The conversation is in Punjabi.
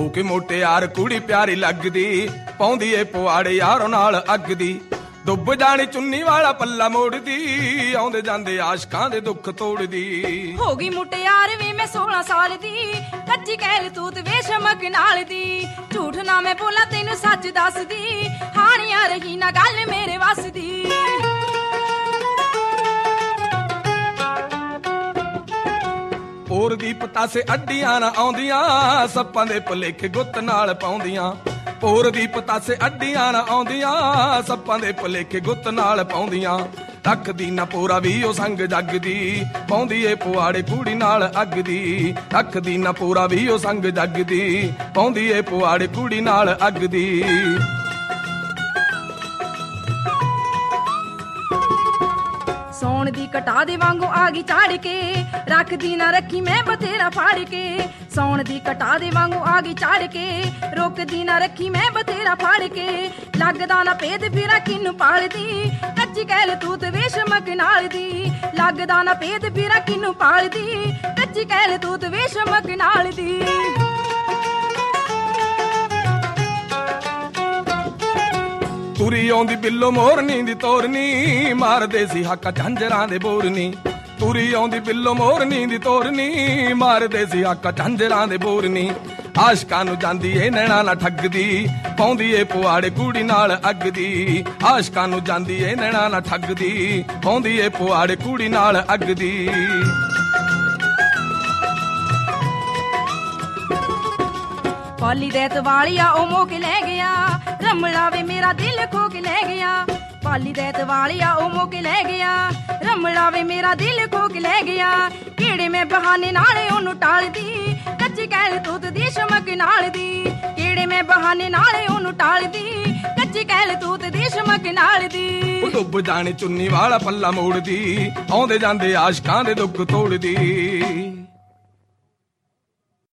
ਹੋ ਕੇ ਮੋਟਿਆਰ ਕੁੜੀ ਪਿਆਰੀ ਲੱਗਦੀ, ਪਾਉਂਦੀ ਏ ਪੁਆੜੇ ਯਾਰੋਂ ਨਾਲ ਅੱਗ ਦੀ। ਡੁੱਬ ਜਾਣੀ ਚੁੰਨੀ ਵਾਲਾ ਪੱਲਾ ਮੋੜਦੀ, ਆਉਂਦੇ ਜਾਂਦੇ ਆਸ਼ਕਾਂ ਦੇ ਦੁੱਖ ਤੋੜਦੀ। ਹੋ ਗਈ ਮੁਟਿਆਰ ਵੇ ਮੈਂ 16 ਸਾਲ ਦੀ, ਕੱਚੀ ਕਹਿਲ ਤੂਤ ਵੇ ਸ਼ਮਕ ਨਾਲ ਦੀ। ਝੂਠ ਨਾ ਮੈਂ ਬੋਲਾਂ ਤੈਨੂੰ ਸੱਚ ਦੱਸਦੀ, ਹਾਣੀਆਂ ਰਹੀ ਨਾ ਗੱਲ ਮੇਰੇ ਵੱਸ ਦੀ। ਹੋਰ ਦੀ ਪਤਾਸੇ ਅੱਡੀਆਂ ਨਾ ਆਉਂਦੀਆਂ, ਸੱਪਾਂ ਦੇ ਭੁਲੇਖੇ ਗੁੱਤ ਨਾਲ ਪਾਉਂਦੀਆਂ। ਹੋਰ ਦੀ ਪਤਾਸੇ ਅੱਡੀਆਂ ਨਾ ਆਉਂਦੀਆਂ, ਸੱਪਾਂ ਦੇ ਭੁਲੇਖੇ ਗੁੱਤ ਨਾਲ ਪਾਉਂਦੀਆਂ। ਰੱਖਦੀ ਨਾ ਪੂਰਾ ਵੀ ਉਹ ਸੰਗ ਜੱਗ ਦੀ, ਪਾਉਂਦੀ ਏ ਪੁਆੜੇ ਕੁੜੀ ਨਾਲ ਅੱਗ ਦੀ। ਰੱਖਦੀ ਨਾ ਪੂਰਾ ਵੀ ਉਹ ਸੰਗ ਜੱਗ ਦੀ, ਪਾਉਂਦੀ ਏ ਪੁਆੜੇ ਕੁੜੀ ਨਾਲ ਅੱਗ ਦੀ। ਸੌਣ ਦੀ ਕਟਾ ਦੇ ਵਾਂਗੂ ਆ ਗਈ ਝਾੜ ਕੇ, ਰੱਖਦੀ ਨਾ ਰੱਖੀ ਮੈਂ ਬਥੇਰਾ ਫਾੜ ਕੇ। ਸੌਣ ਦੀ ਕਟਾ ਦੇ ਵਾਂਗੂ ਆ ਗਈ ਝਾੜ ਕੇ, ਰੋਕਦੀ ਨਾ ਰੱਖੀ ਮੈਂ ਬਥੇਰਾ ਫਾੜ ਕੇ। ਲੱਗਦਾ ਨਾ ਭੇਦ ਫਿਰਾ ਕਿਨੂੰ ਪਾਲਦੀ, ਕੱਚੀ ਕਹਿਲ ਤੂਤ ਵੇ ਸ਼ਮਕ ਨਾਲ ਦੀ। ਲੱਗਦਾ ਨਾ ਭੇਦ ਫਿਰਾ ਕਿਨੂੰ ਪਾਲਦੀ, ਕੱਚੀ ਕਹਿਲ ਤੂਤ ਵੇ ਸ਼ਮਕ ਨਾਲ ਦੀ। ਤੁਰੀ ਆਉਂਦੀ ਬਿੱਲੋ ਮੋਰਨੀ ਦੀ ਤੋਰਨੀ, ਮਾਰਦੇ ਸੀ ਹੱਕ ਝਾਂਜਰਾਂ ਦੇ ਬੋਰਨੀ। ਤੁਰੀ ਆਉਂਦੀ ਬਿੱਲੋ ਮੋਰਨੀ ਦੀ ਤੋਰਨੀ, ਮਾਰਦੇ ਸੀ ਹੱਕ ਝਾਂਜਰਾਂ ਦੇ ਬੋਰਨੀ। ਆਸ਼ਕਾਂ ਨੂੰ ਜਾਂਦੀ ਏ ਨੈਣਾ ਨਾ ਠੱਗਦੀ, ਪਾਉਂਦੀ ਏ ਪੁਆੜੇ ਕੁੜੀ ਨਾਲ ਅੱਗ ਦੀ। ਆਸ਼ਕਾਂ ਨੂੰ ਜਾਂਦੀ ਏ ਨੈਣਾ ਨਾ ਠੱਗਦੀ, ਪਾਉਂਦੀ ਏ ਪੁਆੜੇ ਕੁੜੀ ਨਾਲ ਅੱਗ ਦੀ। ਪਾਲੀ ਦੈਤ ਵਾਲਿਆ ਉਹ ਮੋਹ ਕੇ ਲੈ ਗਿਆ, ਰਮਲਾ ਵੇ ਮੇਰਾ ਦਿਲ ਖੋ ਕੇ ਲੈ ਗਿਆ। ਪਾਲੀ ਦੈਤ ਵਾਲਿਆ ਉਹ ਮੋਹ ਕੇ ਲੈ ਗਿਆ, ਰਮਲਾ ਵੇ ਮੇਰਾ ਦਿਲ ਖੋ ਕੇ ਲੈ ਗਿਆ। ਕਿਹੜੇ ਮੈਂ ਬਹਾਨੇ ਨਾਲ ਉਹਨੂੰ ਟਾਲਦੀ, ਕੱਚੀ ਕਹਿਲ ਤੂਤ ਦੀ ਸ਼ਮਕ ਨਾਲ ਦੀ। ਕਿਹੜੇ ਮੈਂ ਬਹਾਨੇ ਨਾਲ ਉਹਨੂੰ ਟਾਲਦੀ, ਕੱਚੀ ਕਹਿਲ ਤੂਤ ਦੀ ਸ਼ਮਕ ਨਾਲ ਦੀ। ਡੁੱਬ ਜਾਣੀ ਚੁੰਨੀ ਵਾਲਾ ਪੱਲਾ ਮੋੜਦੀ, ਆਉਂਦੇ ਜਾਂਦੇ ਆਸ਼ਕਾਂ ਦੇ ਦੁੱਖ ਤੋੜਦੀ।